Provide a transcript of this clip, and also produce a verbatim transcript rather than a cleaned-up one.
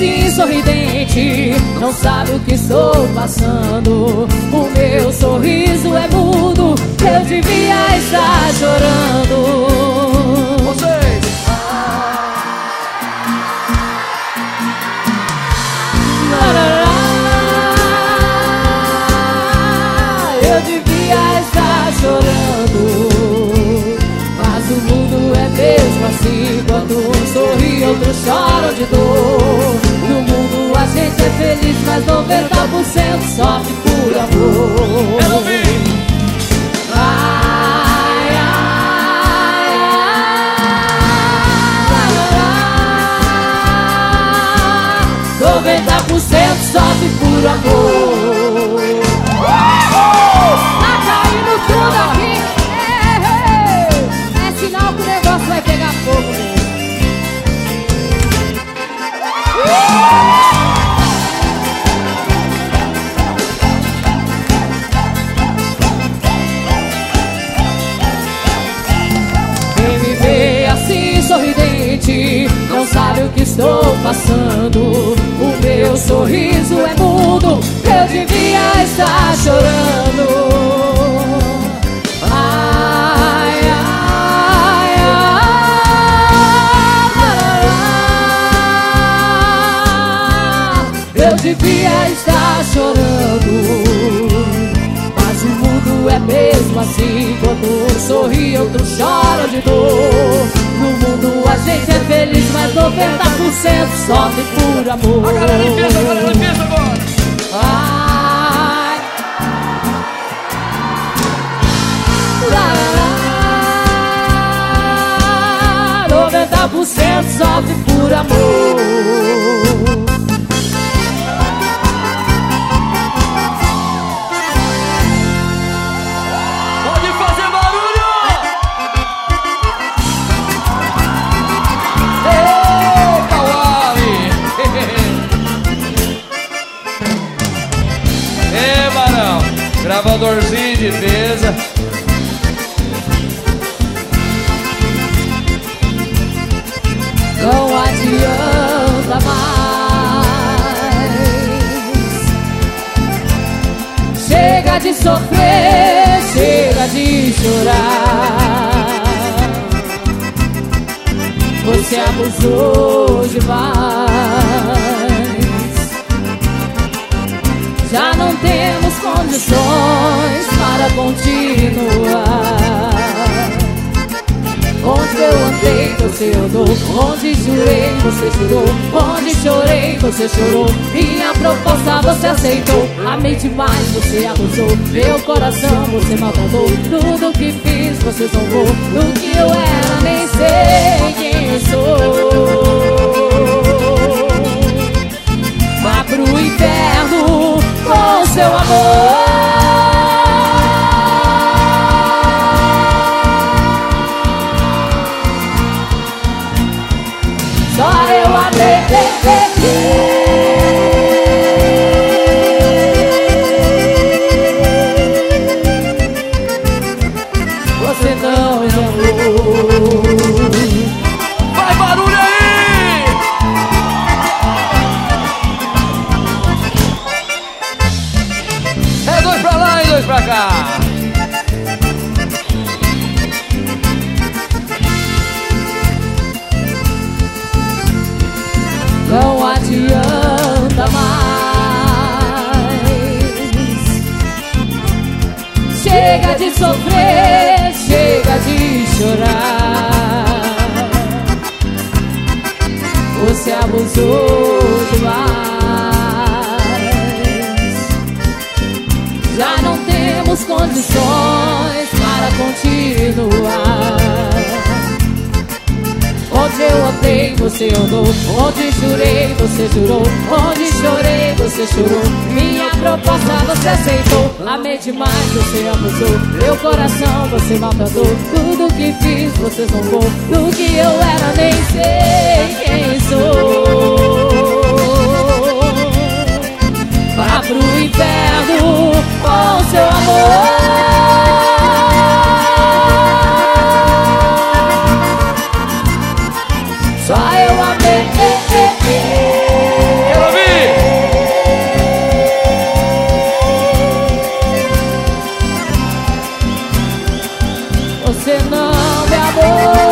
assim sorridente, não sabe o que estou passando. O meu sorriso é mudo, eu devia estar chorando. Vocês! Eu devia estar chorando, mas o mundo é mesmo assim. Quando um sorri, outro chora de dor. No mundo a gente é feliz, mas noventa por cento sofre por amor. Eu ouvi! Ai, ai, ai, noventa por cento sofre por amor. Tá caindo tudo aqui. É, é sinal que o negócio vai pegar fogo mesmo. Quem me vê assim sorridente não sabe o que estou passando. O meu sorriso é mudo, eu devia estar chorando. Ai, ai, ai, eu devia estar chorando, mas o mundo é mesmo assim. Quando um sorri, outro chora de dor. No mundo a gente é feliz, mas noventa por cento sofre por amor. A galera empieza, a galera empieza agora! Ai, lá, lá, lá, noventa por cento sofre por amor. Pode fazer barulho! Ei, Kawali! Ei, Barão! Gravadorzinho de mesa. Não adianta mais. Chega de sofrer, chega de chorar. Você abusou demais. Já não temos condições para continuar. Onde eu andei, você andou. Onde jurei, você jurou. Onde chorei, você chorou. Minha proposta você aceitou. Amei demais, você abusou. Meu coração você maltratou. Tudo que fiz você zombou. Do que eu era nem sei quem sou. Vá pro inferno com seu amor. Só eu amei, você não me amou. Vai barulho aí! É dois pra lá e dois pra cá. Não adianta mais. Chega de sofrer, chega de chorar. Você abusou demais. Já não temos condições para continuar. Onde eu andei, você andou. Onde jurei, você jurou. Onde chorei, você chorou. Minha proposta você aceitou. Amei demais, você abusou. Meu coração você maltratou. Tudo que fiz você zombou. Do que eu era nem sei quem sou. Vá pro inferno com seu amor. Só eu amei. amor.